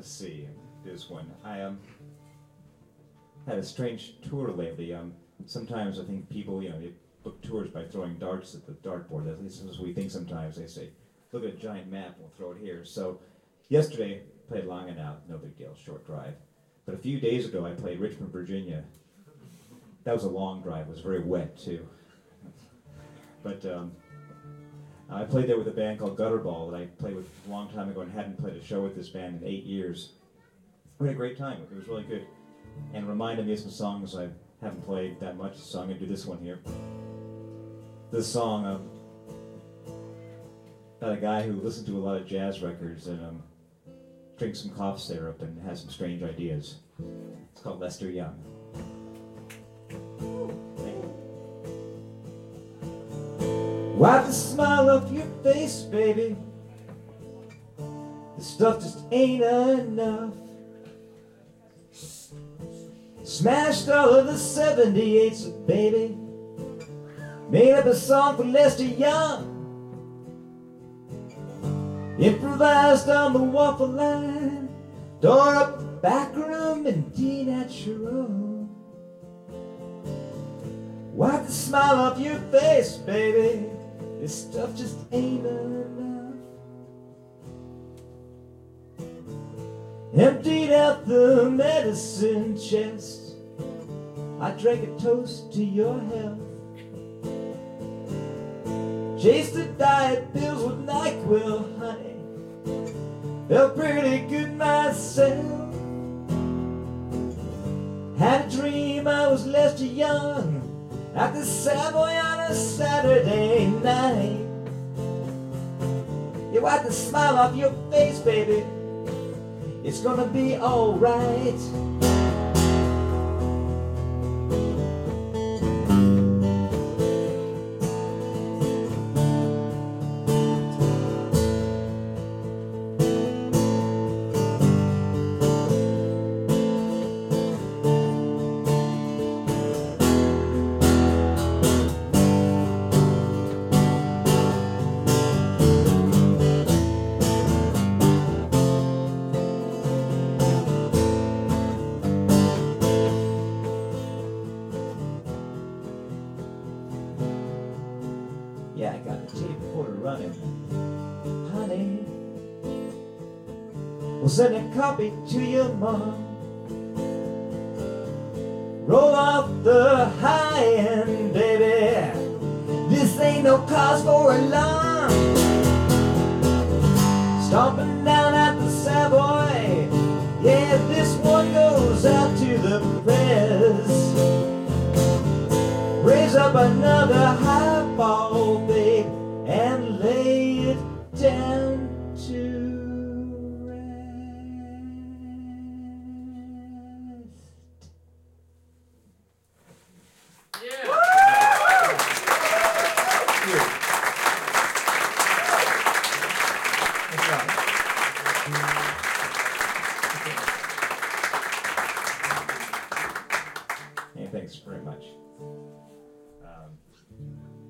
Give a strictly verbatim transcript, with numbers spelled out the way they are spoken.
Let's see, this one. I um had a strange tour lately. Um, sometimes I think people, you know, you book tours by throwing darts at the dartboard. At least that's what we think sometimes. They say, look at a giant map, we'll throw it here. So yesterday, played Long and Out, no big deal, short drive. But a few days ago, I played Richmond, Virginia. That was a long drive. It was very wet, too. But um, I played there with a band called Gutterball that I played with a long time ago and hadn't played a show with this band in eight years. We had a great time. It was really good. And reminded me of some songs I haven't played that much, so I'm going to do this one here. This song um, about a guy who listened to a lot of jazz records and um, drinks some cough syrup and has some strange ideas. It's called Lester Young. Wipe the smile off your face, baby. This stuff just ain't enough. Smashed all of the seventy-eights, baby. Made up a song for Lester Young. Improvised on the waffle line. Tore up the back room in D natural. Wipe the smile off your face, baby. This stuff just ain't enough. Emptied out the medicine chest. I drank a toast to your health. Chased the diet pills with NyQuil, honey. Felt pretty good myself. Had a dream I was Lester Young at the Savoy on a Saturday night. You wipe the smile off your face, baby. It's gonna be alright. Yeah, I got the tape recorder running. Honey, we'll send a copy to your mom. Roll off the high end, baby. This ain't no cause for alarm. Stomping down at the Savoy. Yeah, this one goes out to the press. Raise up another high